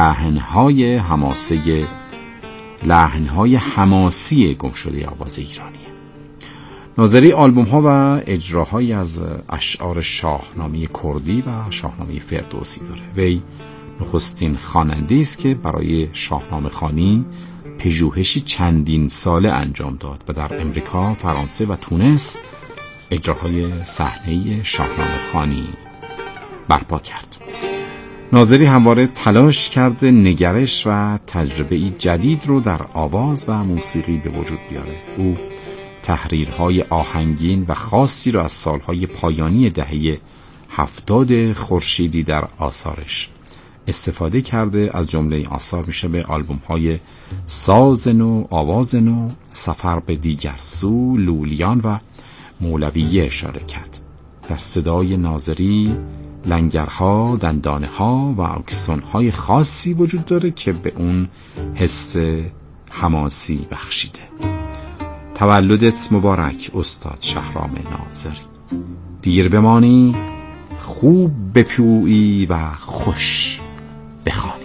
لحن‌های حماسی گمشده آواز ایرانیه. ناظری آلبوم‌ها و اجراهایی از اشعار شاهنامه کردی و شاهنامه فردوسی داره. وی نخستین خواننده است که برای شاهنامه خوانی پژوهشی چندین ساله انجام داد و در امریکا، فرانسه و تونس اجراهای صحنه‌ای شاهنامه خوانی برپا کرد. ناظری همواره تلاش کرده نگرش و تجربه‌ای جدید رو در آواز و موسیقی به وجود بیاره. او تحریرهای آهنگین و خاصی را از سالهای پایانی دهه 70 خورشیدی در آثارش استفاده کرده. از جمله این آثار میشه به آلبوم‌های ساز نو، آواز نو، سفر به دیگر سو، لولیان و مولویه اشاره کرد. در صدای ناظری لنگرها، دندانه‌ها و اکسون‌های خاصی وجود داره که به اون حس حماسی بخشیده. تولدت مبارک استاد شهرام ناظری. دیر بمانی، خوب بپویی و خوش بخوانی.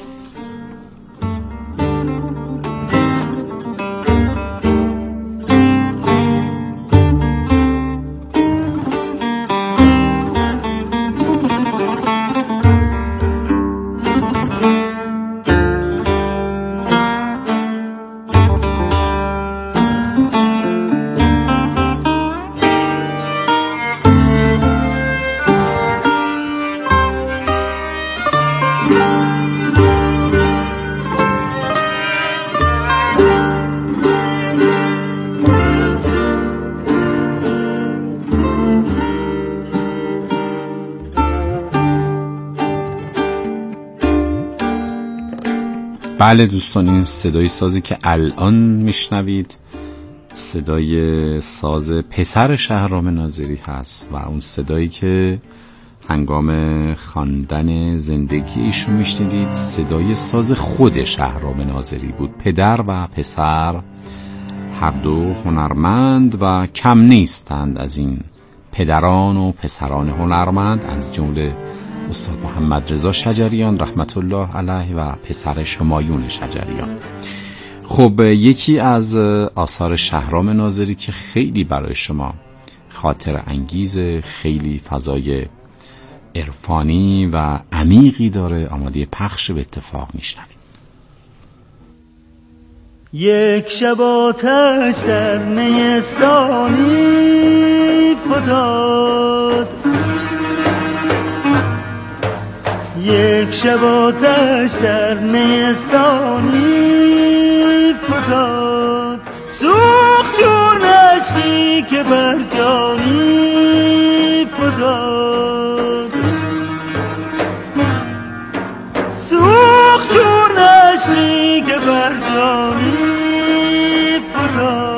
بله دوستان، این صدای سازی که الان میشنوید صدای ساز پسر شهرام ناظری هست و اون صدایی که هنگام خواندن زندگی ایشون میشنیدید صدای ساز خود شهرام ناظری بود. پدر و پسر هر دو هنرمند و کم نیستند از این پدران و پسران هنرمند، از جمله استاد محمد رضا شجریان رحمت الله علیه و پسرش همایون شجریان. خب یکی از آثار شهرام ناظری که خیلی برای شما خاطر انگیز، خیلی فضای عرفانی و عمیقی داره، آماده پخش به اتفاق میشنویم. یک شب آتش در نیستانی فتاد، یک شب آتش در نیستانی فتاد، سوخت چون عشقی که بر جانی فتاد، سوخت چون عشقی که بر جانی فتاد.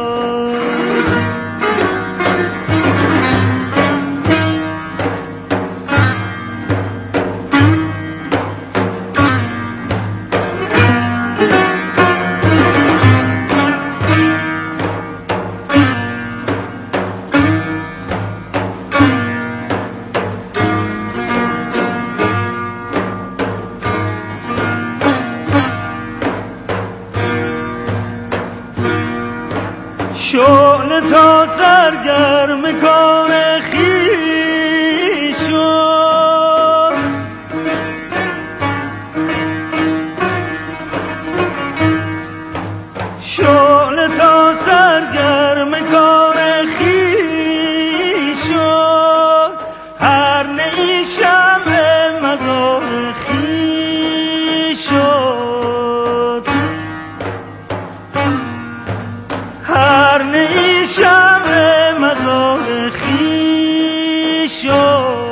شعله تا سرگرم کار خویش شد، شعله تا سرگرم کار خویش شد، هر نی شمع مزار خویش شد، هر نی شمع مزار خویش شد.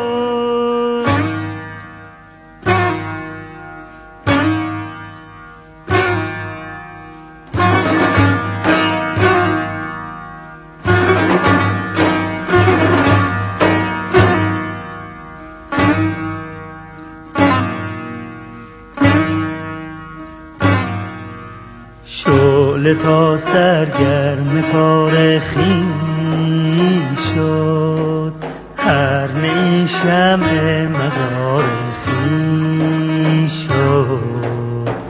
شعله تا سرگرم کار خویش شد، هر نی شمع مزار خویش شد،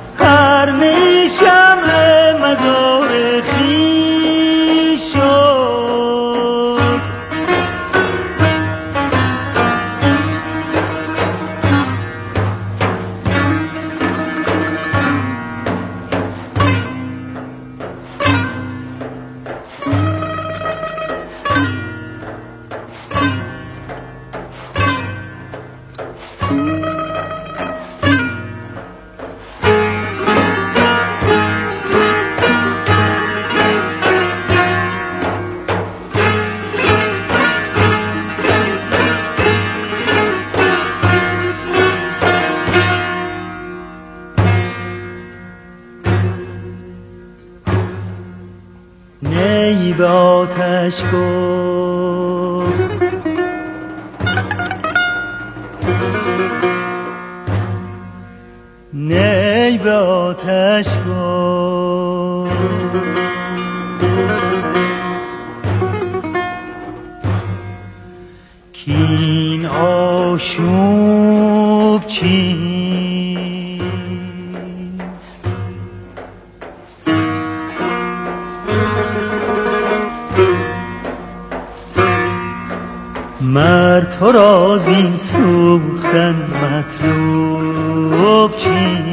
نی به آتش گفت نی به آتش گفت کین آشوب چیست مر تو را زین سوختن مطلوب چیست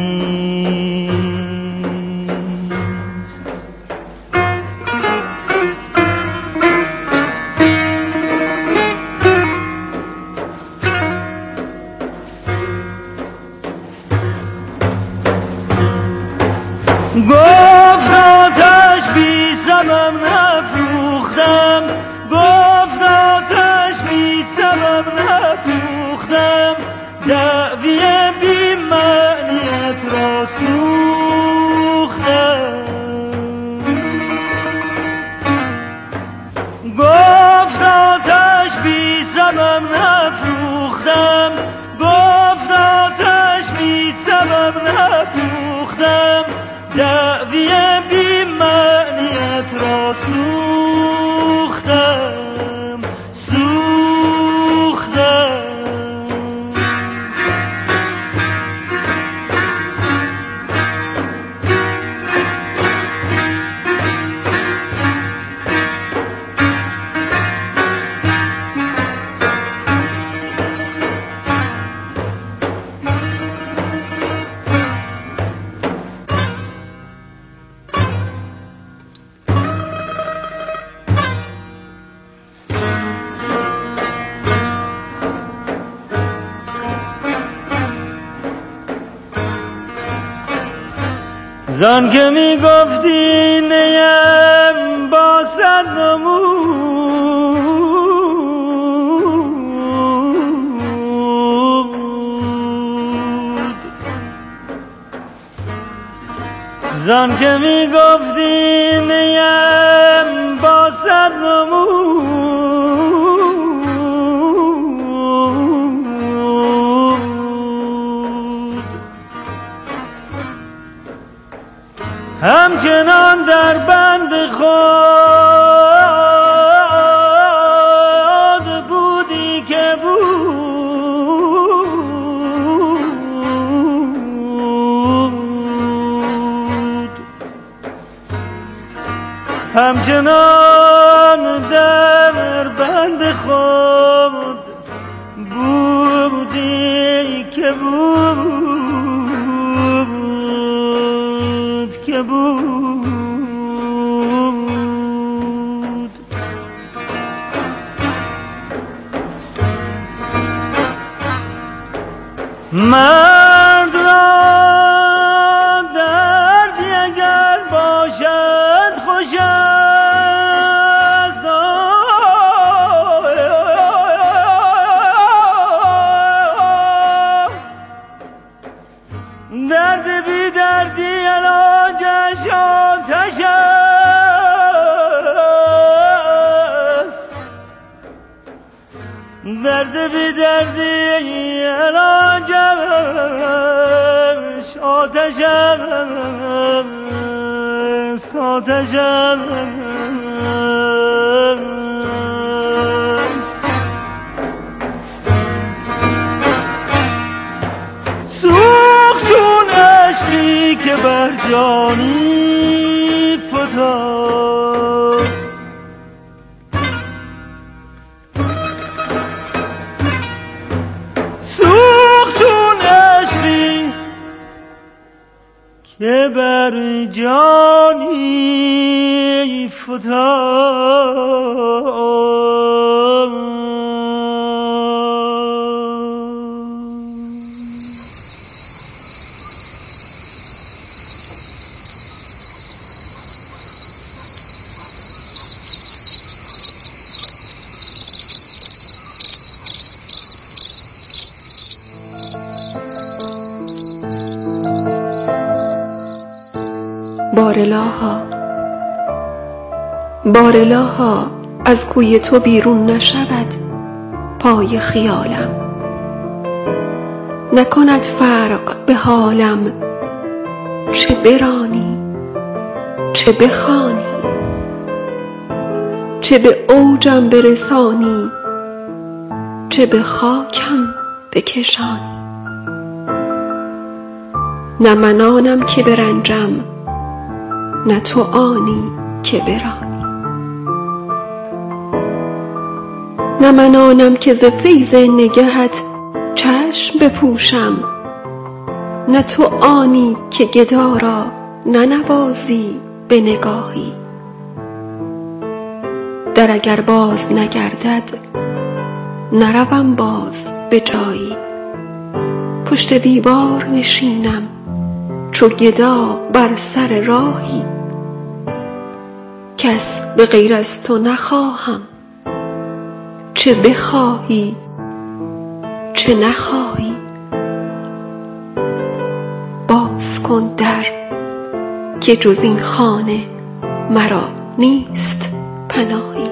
گفت آتش بی سبب نفروختم گفت آتش بی سبب نفروختم دعوی بی معنیت را سوختم گفت آتش بی سبب نفروختم گفت آتش بی سبب نفروختم دعوی بی معنیت را سوختم سوختم زان که می گفتی نیم با صد نمود زان که می گفتی نیم با صد نمود همچنان در بند خود بودی که بود همچنان در بند خود بودی که بود مرد را دردی اگر باشد خوش است درد بی دردی علاجش آتش است درد بی دردی علاجش آتش است آتش است سوخت چون عشقی که بر جانی فتاد سوخت چون عشقی که بر جانی فتاد بارلاها بارالها از کوی تو بیرون نشود پای خیالم. نکند فرق به حالم چه برانی چه بخوانی، چه به اوجم برسانی چه به خاکم بکشانی. نه من آنم که برنجم نه تو آنی که برانی. نه من آنم که ز فیض نگهت چشم بپوشم، نه تو آنی که گدا را ننوازی به نگاهی. در اگر باز نگردد نروم باز به جایی، پشت دیوار نشینم چو گدا بر سر راهی. کس به غیر از تو نخواهم، چه بخواهی چه نخواهی. باز کن در که جز این خانه مرا نیست پناهی.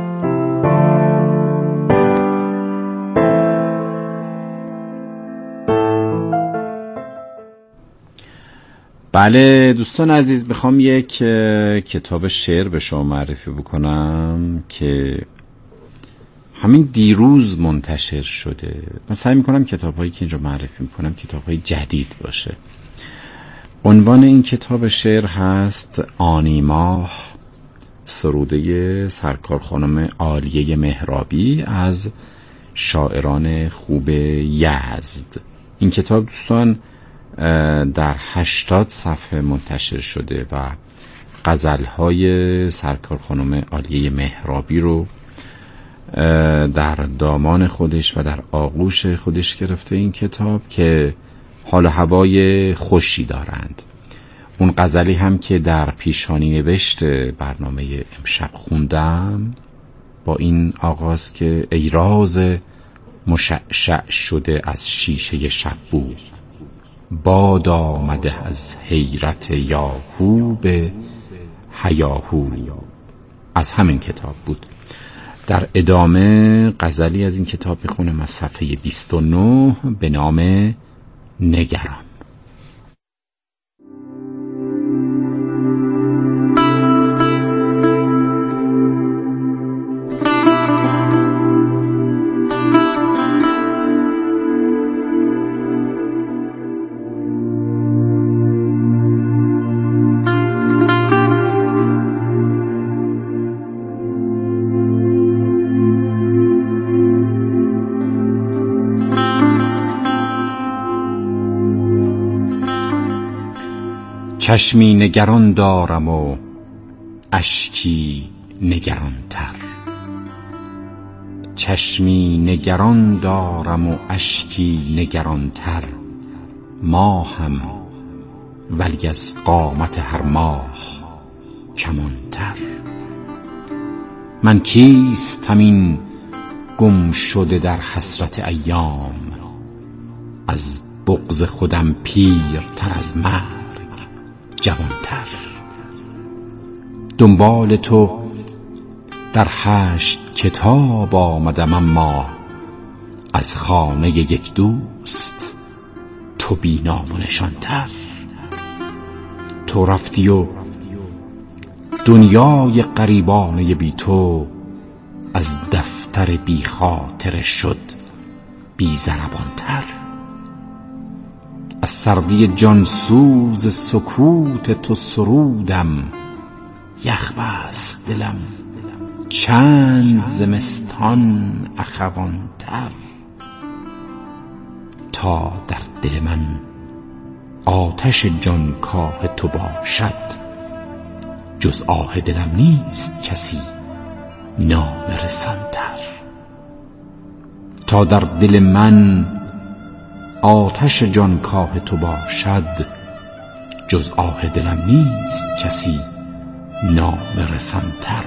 بله دوستان عزیز، میخوام یک کتاب شعر به شما معرفی بکنم که همین دیروز منتشر شده. من سعی میکنم کتاب‌هایی که اینجا معرفی میکنم کتاب‌های جدید باشه. عنوان این کتاب شعر هست آنی ماه، سروده سرکار خانم عالیه مهرابی از شاعران خوب یزد. این کتاب دوستان در 80 صفحه منتشر شده و غزل‌های سرکار خانم عالیه مهرابی رو در دامان خودش و در آغوش خودش گرفته این کتاب که حال و هوای خوشی دارند. اون غزلی هم که در پیشانی نوشت برنامه امشب خوندم با این آغاز که ای راز مشعشع شده از شیشه شب بود، باد آمده از حیرت یاهو به هیاهو، از همین کتاب بود. در ادامه غزلی از این کتاب میخونم از صفحه 29 به نام نگران. چشمی نگران دارم و اشکی نگران تر، چشمی نگران دارم و اشکی نگران تر، ماهم ولی از قامت هر ماه کمان تر. من کیستم این گم شده در حسرت ایام، از بغض خودم پیرتر از مرگ جوانتر. دنبال تو در 8 کتاب آمدم، اما از خانه یک دوست تو بی نام و نشانتر. تو رفتی و دنیای غریبانه بی تو از دفتر بی خاطر شد بی ضربانتر. از سردی جانسوز سکوت تو سرودم، یخ بست دلم چند زمستان اخوانتر. تا در دل من آتش جانکاه تو باشد، جز آه دلم نیست کسی نامه رسانتر. تا در دل من آتش جانکاه تو باشد، جز آه دلم نیست کسی نامه رسانتر.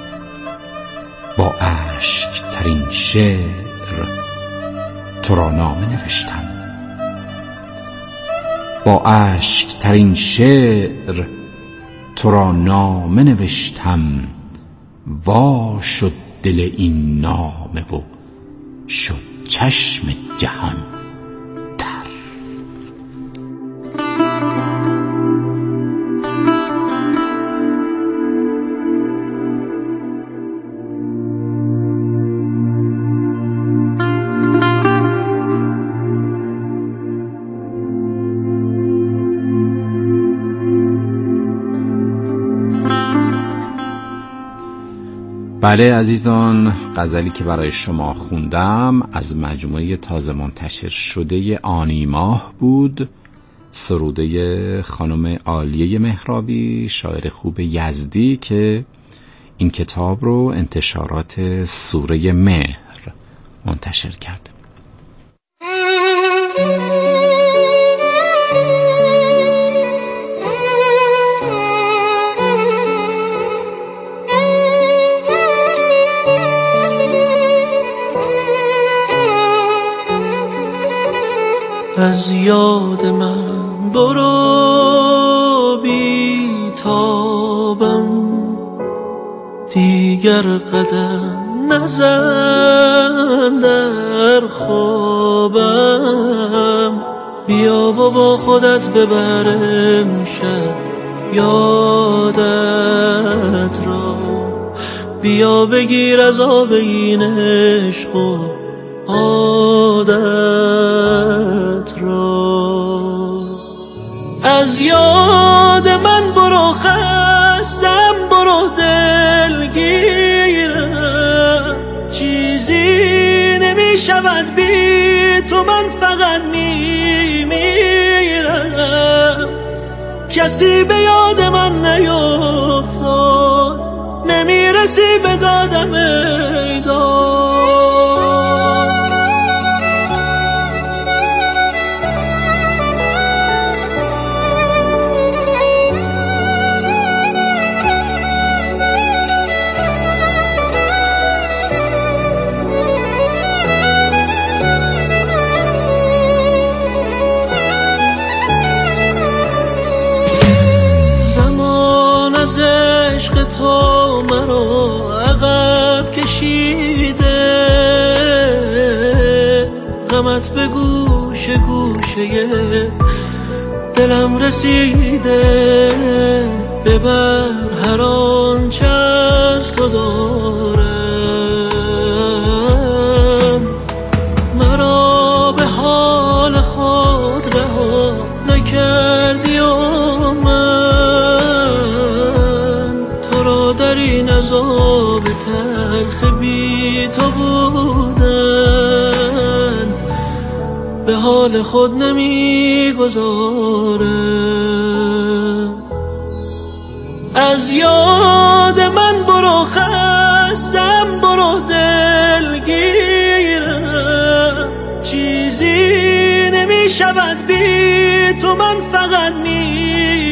با اشک ترین شعر تو را نامه نوشتم، با اشک ترین شعر تو را نامه نوشتم، وا شد دل این نامه و شد چشم جهان تر. بله عزیزان، غزلی که برای شما خوندم از مجموعه تازه منتشر شده آنی ماه بود، سروده خانم عالیه مهرابی، شاعر خوب یزدی که این کتاب رو انتشارات سوره مهر منتشر کرد. از یاد من برو بی تابم، دیگر قدم نزن در خوابم. بیا و با خودت ببرم شب یادت را، بیا بگیر از آب این عشق و عادت را. از یاد من برو خستم، برو دلگیرم، چیزی نمی شود بی تو، من فقط می میرم. کسی به یاد من نیفتاد، نمی رسی به دادم ای داد. تو مرا عقب کشیده، غمت به گوشه گوشه دلم رسیده. ببر هر آنچه از تو دارم، مرا به حال خود رها نکردی و در این عذاب تلخ بی تو بودن به حال خود نمی گذارم. از یاد من برو خستم، برو دلگیرم، چیزی نمی شود بی تو، من فقط می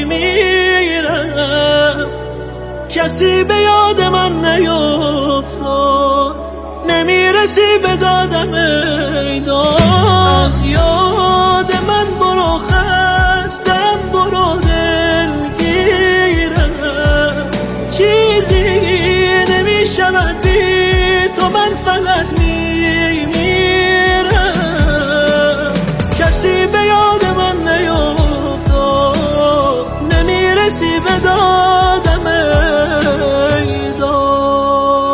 میرم. کسی به یاد من نیفتاد، نمی رسی به دادم ای داد. از یاد من برو خستم، برو دلگیرم، چیزی نمی شود بی تو، من فقط می میرم. کسی به یاد من نیفتاد، نمی رسی به دادم ای داد.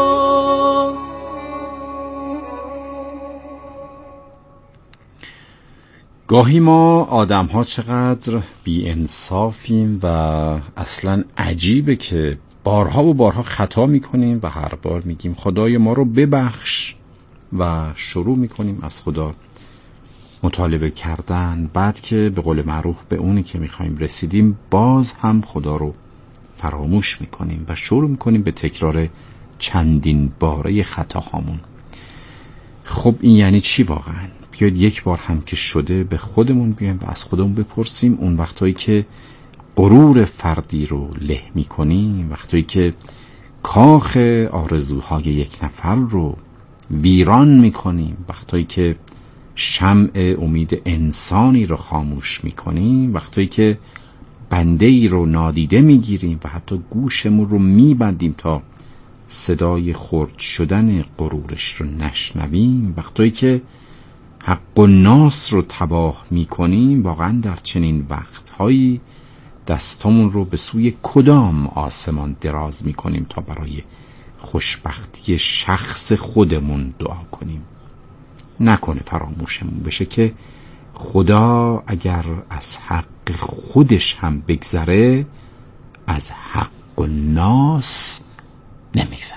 گاهی ما آدم ها چقدر بی انصافیم و اصلا عجیبه که بارها و بارها خطا میکنیم و هر بار میگیم خدای ما رو ببخش و شروع میکنیم از خدا مطالبه کردن. بعد که به قول معروف به اونی که میخوایم رسیدیم، باز هم خدا رو فراموش میکنیم و شروع میکنیم به تکرار چندین باره خطاهامون. خب این یعنی چی واقعا؟ بیاید یک بار هم که شده به خودمون بیایم و از خودمون بپرسیم. اون وقتایی که غرور فردی رو له میکنیم، وقتایی که کاخ آرزوهای یک نفر رو ویران میکنیم، وقتایی که شمع امید انسانی رو خاموش میکنیم، وقتایی که بنده ای رو نادیده میگیریم و حتی گوشمون رو میبندیم تا صدای خرد شدن غرورش رو نشنویم، وقتی که حق و ناس رو تباه میکنیم، واقعا در چنین وقتهایی دستامون رو به سوی کدام آسمان دراز میکنیم تا برای خوشبختی شخص خودمون دعا کنیم؟ نکنه فراموشمون بشه که خدا اگر از حق خودش هم بگذره، از حق و ناس نمیگذره.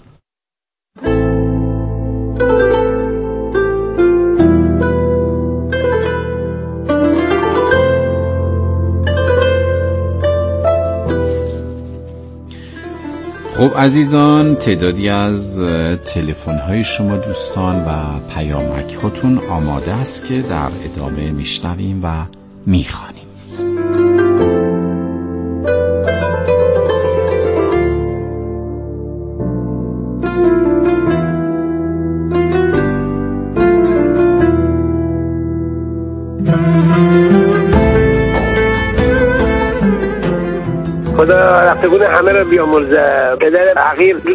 خب عزیزان، تعدادی از تلفن‌های شما دوستان و پیامک‌هاتون آماده است که در ادامه میشنویم و میخوانیم. خدا رفتگون همه رو بیامرزه. پدر حقیر دود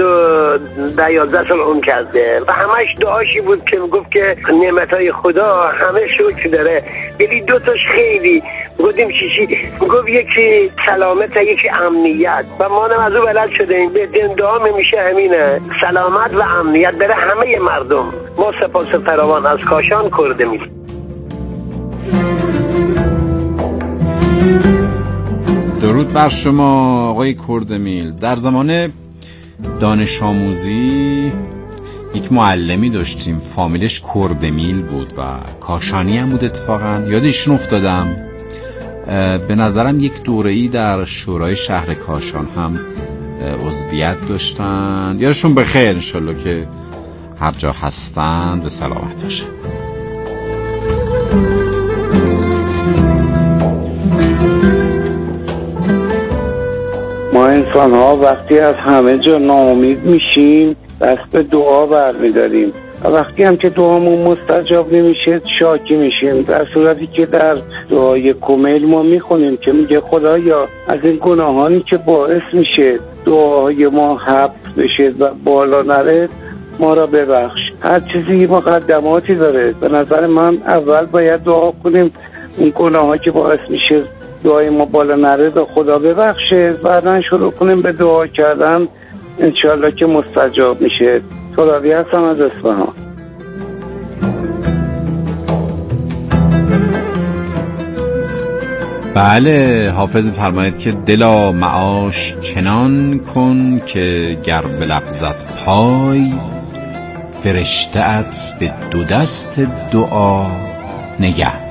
3 سال عمر کرده و همش دعاشی بود که گفت که نعمتهای خدا همه شکر داره، ولی 2 تاش خیلی گفتیم چی گفت، یکی سلامت، یکی امنیت، و ما هم از او بلد شدیم. به دعا میشه همینه، سلامت و امنیت برای همه مردم. ما سپاس فراوان از کاشان کردمی. درود بر شما آقای کردمیل. در زمان دانش آموزی یک معلمی داشتیم، فامیلش کردمیل بود و کاشانی هم بود. اتفاقا یادشون افتادم، به نظرم یک دوره‌ای در شورای شهر کاشان هم عضویت داشتن. یادشون بخیر، انشالله که هر جا هستن به سلامت باشن. ما انسان ها وقتی از همه جا ناامید میشیم دست به دعا برمیداریم و وقتی هم که دعامون مستجاب نمیشه شاکی میشیم، در صورتی که در دعای کمیل ما میخونیم که میگه خدایا از این گناهانی که باعث میشه دعای ما حبس بشه و بالا نره ما را ببخش. هر چیزی مقدماتی داره. به نظر من اول باید دعا کنیم اون گناهایی که باعث میشه دعای ما بالا نره به خدا ببخشه، بعدن شروع کنیم به دعا کردن، انشالله که مستجاب میشه. ترابی هستم از اصفهان. بله، حافظ فرماید که دلا معاش چنان کن که گر بلغزد پای، فرشته ات به 2 دست دعا نگه.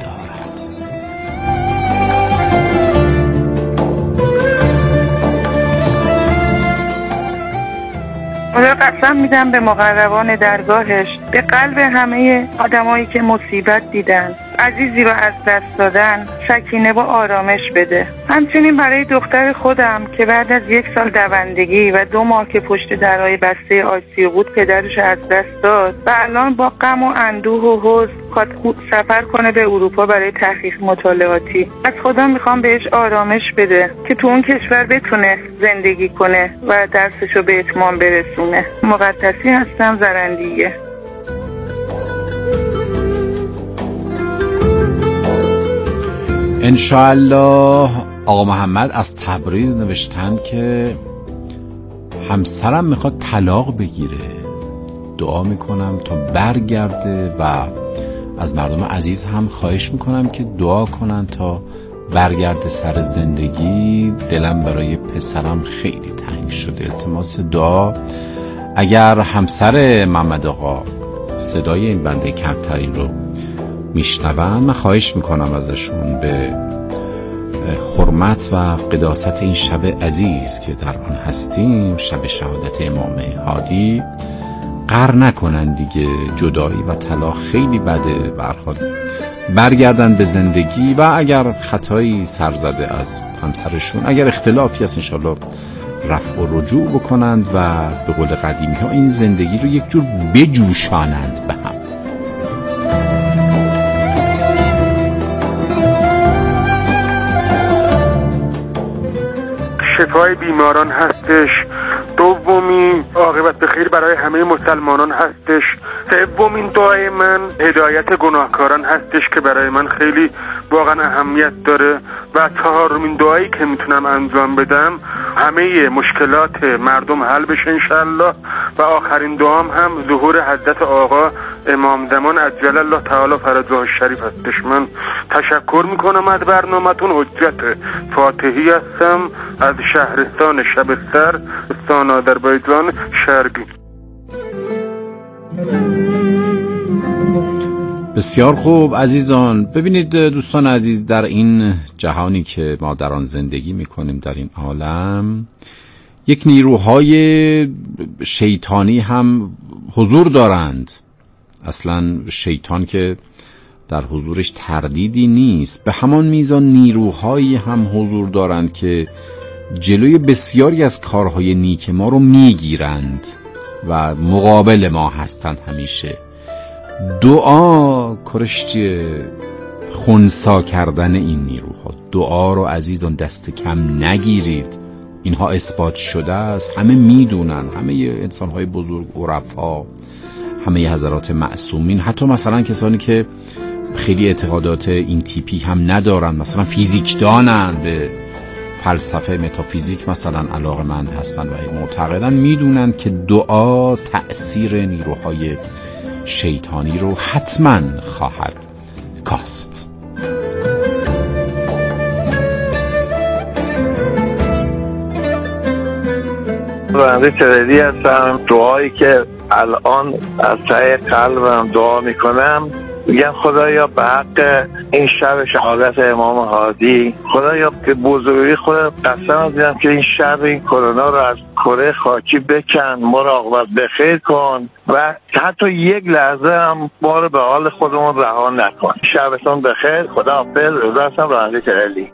خدا قسم میدم به مقربان درگاهش، به قلب همه آدمایی که مصیبت دیدن، عزیزی رو از دست دادن، سکینه و آرامش بده. همچنین برای دختر خودم که بعد از 1 سال دوندگی و 2 ماه که پشت درهای بسته آسیو بود پدرش از دست داد و الان با غم و اندوه و حزن خواهد سفر کنه به اروپا برای تحقیق مطالعاتی. از خدا میخوام بهش آرامش بده که تو اون کشور بتونه زندگی کنه و درسشو به اتمام برسونه. مقدسی هستم، زرندیه. انشاءالله. آقا محمد از تبریز نوشتن که همسرم میخواد طلاق بگیره، دعا میکنم تا برگرده و از مردم عزیز هم خواهش میکنم که دعا کنن تا برگرده سر زندگی. دلم برای پسرم خیلی تنگ شده، التماس دعا. اگر همسر محمد آقا صدای این بنده کمترین رو میشنون، من خواهش میکنم ازشون به حرمت و قداست این شب عزیز که در آن هستیم، شب شهادت امام هادی، قهر نکنن دیگه. جدایی و طلاق خیلی بده، به هر حال برگردن به زندگی و اگر خطایی سرزده از همسرشون، اگر اختلافی هست، انشالله رفع و رجوع بکنند و به قول قدیمی ها این زندگی رو یک جور بجوشانند به هم. شفای بیماران هستش. دوم دومی عاقبت به خیر برای همه مسلمانان هستش. سومین دعای من هدایت گناهکاران هستش که برای من خیلی واقعا اهمیت داره. و چهارمین دعایی که میتونم انجام بدم همه مشکلات مردم حل بشه انشالله. و آخرین دعام هم ظهور حضرت آقا امام زمان عجل الله تعالی فرجه الشریف هستش. من تشکر میکنم از برنامه‌تون. حجت فاتحی هستم از شهرستان شبستر، استان آذربایجان شرقی. بسیار خوب عزیزان. ببینید دوستان عزیز، در این جهانی که ما در آن زندگی میکنیم، در این عالم، یک نیروهای شیطانی هم حضور دارند. اصلا شیطان که در حضورش تردیدی نیست، به همان میزان نیروهایی هم حضور دارند که جلوی بسیاری از کارهای نیک ما رو میگیرند و مقابل ما هستند همیشه. دعا کرشتی خنثی کردن این نیروها. دعا رو عزیزان دست کم نگیرید. اینها اثبات شده است، همه میدونن، همه انسان‌های بزرگ، عرفا، همه حضرات معصومین، حتی مثلا کسانی که خیلی اعتقادات این تیپی هم ندارن، مثلا فیزیک دانن، به فلسفه متافیزیک مثلا علاقه‌مند هستن و معتقدن، میدونن که دعا تأثیر نیروهای شیطانی رو حتما خواهد کاست. بنده تردی هستم. دعایی که الان از ته قلبم دعا میکنم، میگم خدایا به حق این شب شهادت امام هادی، خدایا که بزرگی خودت قسم میدم که این شب این کرونا رو از کره خاکی بکن، ما رو عاقبت بخیر کن و حتی یک لحظه هم ما رو به حال خودمون رها نکن. شبتون بخیر. خداحافظ. رضا هستم، راننده ترلی.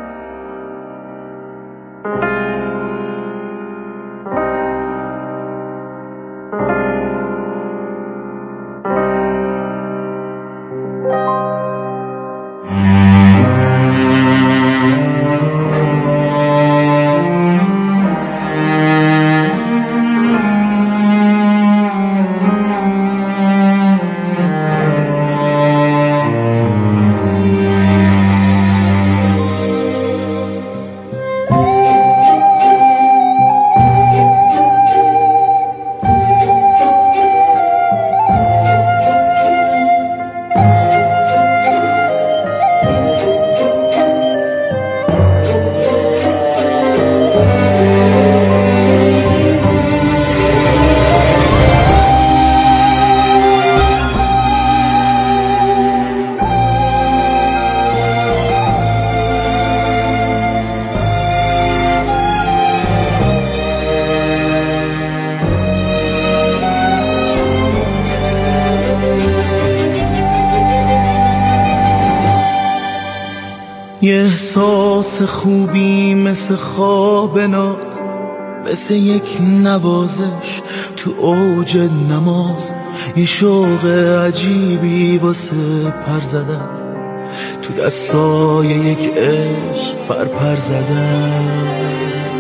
یه احساس خوبی مثل خواب ناز، مثل یک نوازش تو اوج نماز، یه شوق عجیبی واسه پر زدن، تو دستای یک عشق پر زدن،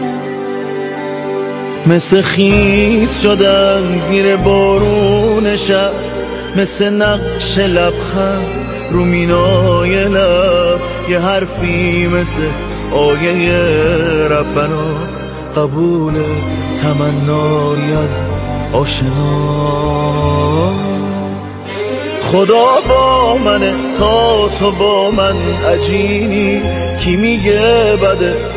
مثل خیس شدن زیر بارون شب، مثل نقش لبخند رو مینای لب، یه حرفی مثل آیه ربنا، قبول تمنایی از آشنا. خدا با منه تا تو با من عجینی، کی میگه بده